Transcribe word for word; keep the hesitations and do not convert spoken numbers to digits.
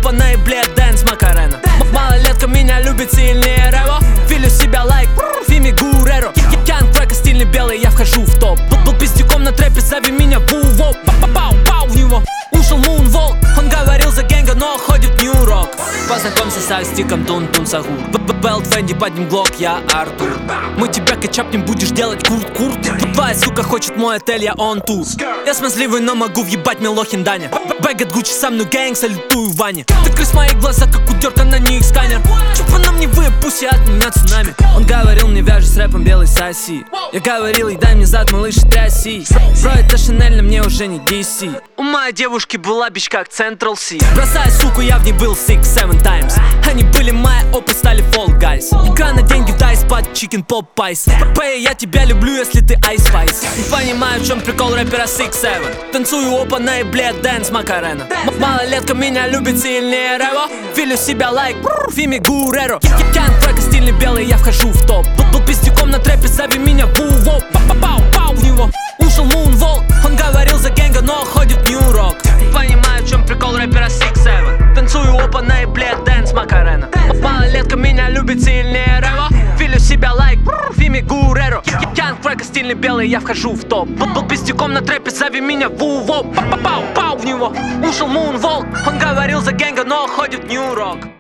опана и блед дэнс Макарена. Малолетка меня любит сильнее Рево. Филю себя лайк Фими Гуреро. Янг трека стильный белый, я вхожу в топ. Был пиздюком на трэпе, зови меня Вуво. Пау-пау-пау в него ушел Мунволк. Он говорил за гэнга, но ходит Нью-Рок. Познакомься с Астиком, Тун-Тун Сагур. Белт Фенди, под ним Глок, я Артур. Мы тебя качапнем, будешь делать курт-курт. Твоя сука хочет мой отель, я он тур. Я смазливый, но могу въебать Милохин Даня. Бэгет Гуччи со мной гэнг, салютую Ване. Ты крыс мои глаза, как у Дёрка, на них сканер. Чупа нам не вы, пусть от меня цунами. Он говорил мне, вяжи с рэпом белый соси. Я говорил ей, дай мне зад, малыш, тряси. Бро, это Шанель, на мне уже не ди си. У моей девушки была бич как Central Си. Бросая суку, я в ней был six seven times. Они были мои опы, стали Fall Guys. Игра на деньги, дай спать, chicken pop pies. Пэй, я тебя люблю, если ты Ice Spice. Не понимаю, в чем прикол рэпера six seven. Танцую опана и блед дэнс Макарена. Малолетка меня любит сильнее Рево. Филю себя лайк Фими Гуреро. Янг трека стильный белый, я вхожу в топ. Был пиздюком на трэпе, зови меня Вуво. Пау-пау-пау в него ушел Мунволк. Он говорил за гэнга, но ходит Нью-Рок. Понимаю, в чем прикол рэпера six seven. Танцую опана и блед дэнс Макарена. Малолетка меня любит сильнее Рево. Филю себя лайк Фими Гуреро. Янг трека стильный белый, я вхожу в топ. Был пиздюком на трэпе, зови меня Вуво. Пау-пау-пау в него ушел Мунволк. Он говорил за гэнга, но ходит Нью-Рок.